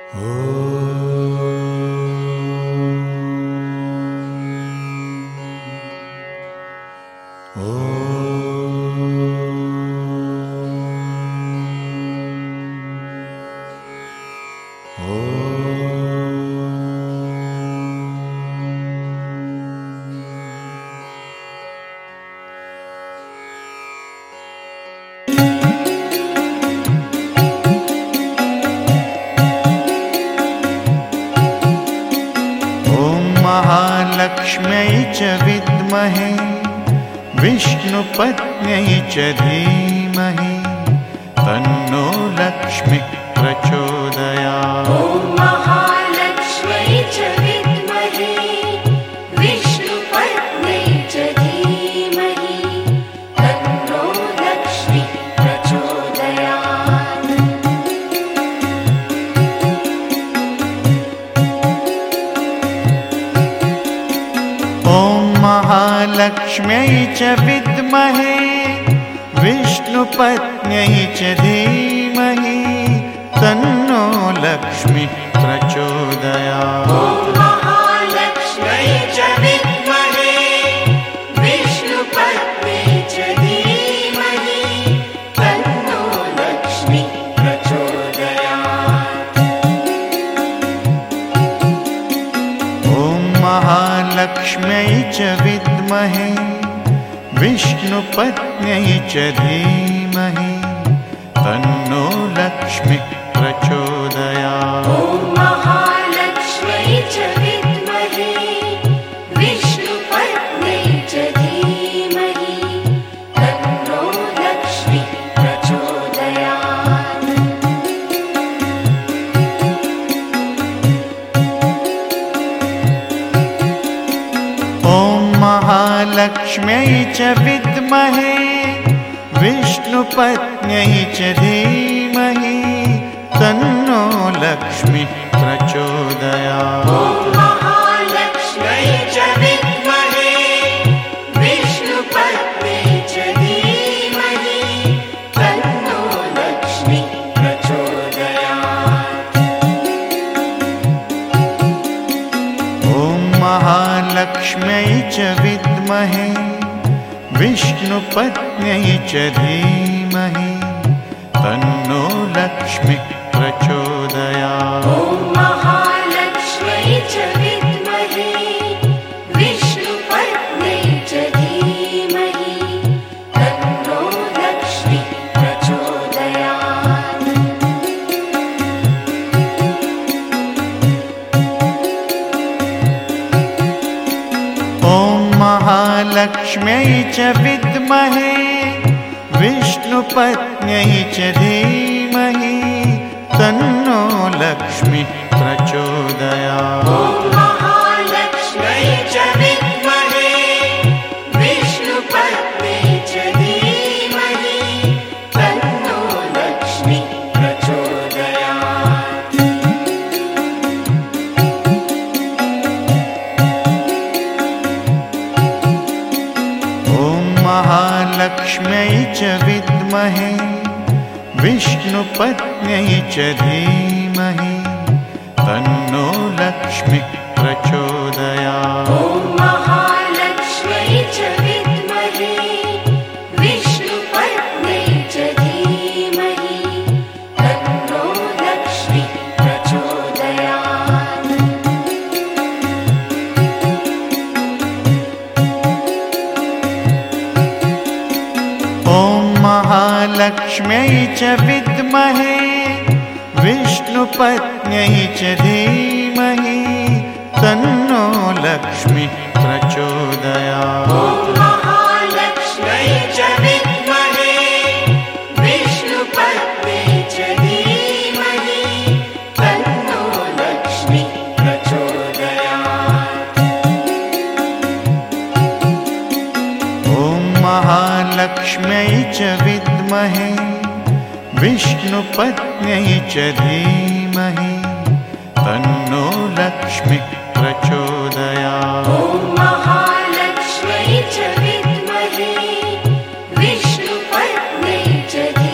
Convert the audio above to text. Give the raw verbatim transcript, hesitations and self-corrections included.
महालक्ष्म्यै च विद्महे विष्णुपत्न्यै च धीमहि तन्नो लक्ष्मी प्रचोदयात्। ॐ महालक्ष्म्यै च विद्महे विष्णुपत्न्यै च धीमहि तन्नो लक्ष्मी प्रचोदयात्। ॐ महालक्ष्म्यै च विद्महे विष्णुपत्न्यै च धीमहि तन्नो लक्ष्मी प्रचोदयात्। ॐ महालक्ष्म्यै च विद्महे विष्णुपत्न्यै च धीमहि तन्नो लक्ष्मी प्रचोदयात्। ॐ महालक्ष्म्यै च विद्महे विष्णुपत्न्यै च धीमहि तन्नो लक्ष्मी प्रचोदयात्। ॐ महालक्ष्म्यै च विद्महे विष्णुपत्न्यै च धीमहि तन्नो लक्ष्मी प्रचोदयात्। ॐ महालक्ष्म्यै च विद्महे विष्णुपत्न्यै च धीमहि तन्नो लक्ष्मी प्रचोदयात्। ॐ महालक्ष्म्यै च विद्महे विष्णुपत्न्यै च धीमहि तन्नो लक्ष्मी प्रचोदयात्। ॐ महालक्ष्म्यै च विद्महे विष्णुपत्न्यै च धीमहि तन्नो लक्ष्मी प्रचोदयात्। ॐ महालक्ष्म्यै च विद्महे विष्णुपत्न्यै च धीमहि तन्नो लक्ष्मी प्रचोदयात्। ॐ महालक्ष्म्यै च विद्महे विष्णुपत्न्यै च धीमहि तन्नो लक्ष्मी प्रचोदयात्। ॐ महालक्ष्म्यै च विद्महे विष्णुपत्न्यै च धीमहि तन्नो लक्ष्मी प्रचोदयात्। ॐ महालक्ष्म्यै च विद्महे विष्णुपत्न्यै च धीमहि तन्नो लक्ष्मी प्रचोदयात्। ॐ महालक्ष्म्यै च विद्महे विष्णुपत्न्यै च धीमहि तन्नो लक्ष्मी प्रचोदयात्। ॐ महालक्ष्म्यै च विद्महे विष्णुपत्न्यै च धीमहि तन्नो लक्ष्मी प्रचोदयात्। ॐ महालक्ष्म्यै च विद्महे विष्णुपत्न्यै च धीमहि तन्नो लक्ष्मी प्रचोदयात्। ॐ महालक्ष्म्यै च विद्महे विष्णुपत्न्यै च धीमहि तन्नो लक्ष्मी प्रचोदयात्। ॐ महालक्ष्म्यै च विद्महे विष्णुपत्न्यै च